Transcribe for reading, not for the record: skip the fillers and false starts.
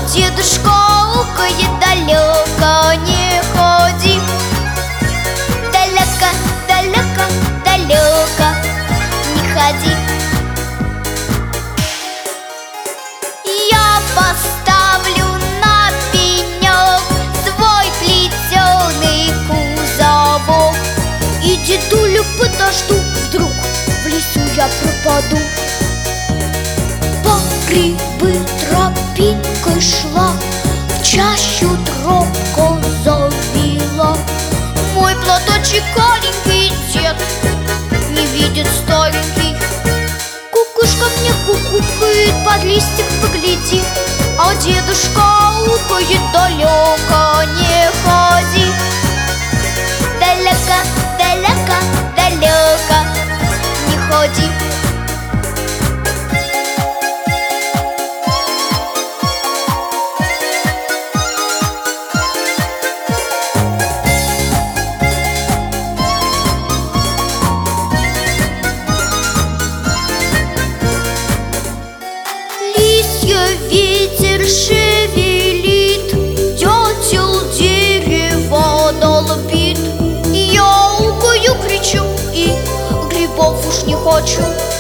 дедушка укает: далеко не ходи. Далеко, далеко, далеко не ходи. Я поставлю на пенек свой плетеный кузовок, и дедулю подожду, вдруг в лесу я пропаду. По грибы тропинкой шла, в чащу тропку завела. Мой платочек аленький дед не видит старенький. Кукушка мне кукукает, под листик погляди, а дедушка укает: далеко не ходи. Далеко, далеко, далеко не ходи. Ветер шевелит, дятел дерево долбит. Я укую, кричу и грибов уж не хочу.